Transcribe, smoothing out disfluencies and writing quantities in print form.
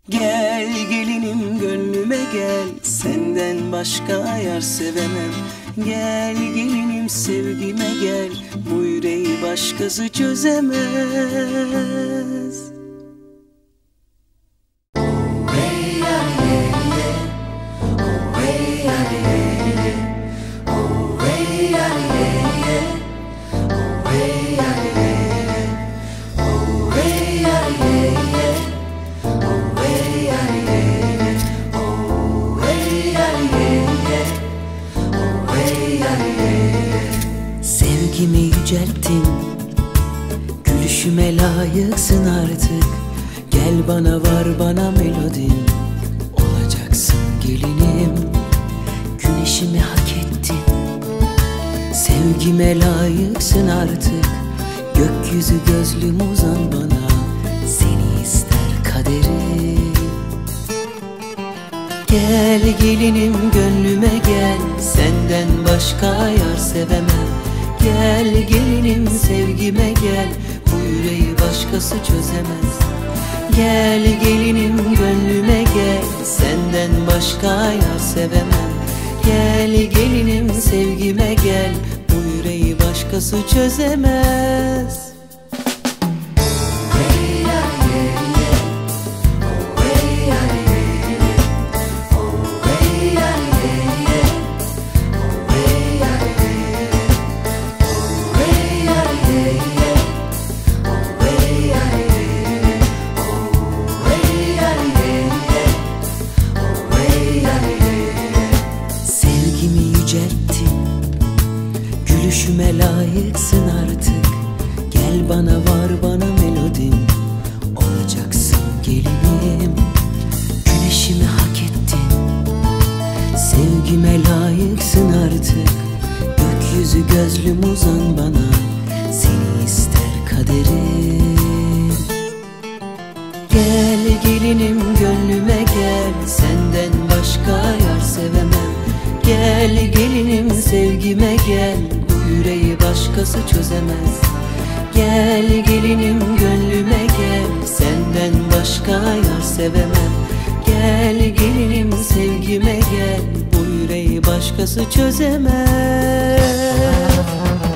Gel gelinim gönlüme gel, senden başka yar sevemem. Gel gelinim sevgime gel, bu yüreği başkası çözemez. Sevgimi yücelttin, gülüşüme layıksın artık. Gel bana var bana melodin, olacaksın gelinim. Güneşimi hak ettin, sevgime layıksın artık. Gökyüzü gözlüm uzan bana, seni ister kaderim. Gel gelinim gönlüme gel, senden başka yar sevemem. Gel gelinim sevgime gel, bu yüreği başkası çözemez. Gel gelinim gönlüme gel, senden başka yar sevemem. Gel gelinim sevgime gel, bu yüreği başkası çözemez. Gülüşüme layıksın artık. Gel bana var bana melodin, olacaksın gelinim. Güneşimi hak ettin, sevgime layıksın artık. Gökyüzü gözlüm uzan bana, seni ister kaderim. Gel gelinim gönlüme gel, senden başka yar sevemem. Gel gelinim sevgime gel, yüreği başkası çözemez. Gel gelinim gönlüme gel, senden başka yar sevemem. Gel gelinim sevgime gel, bu yüreği başkası çözemez.